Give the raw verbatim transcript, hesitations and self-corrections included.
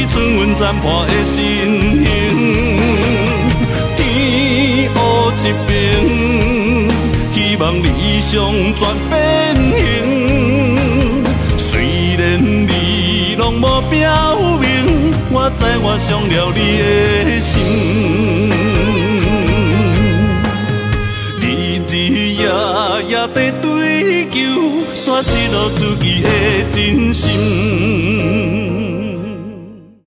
剩阮残破的身形。天黑一边，希望理想全变形。虽然你拢无表明，我知我伤了你的心。日日夜夜在追求，煞失落自己的真心。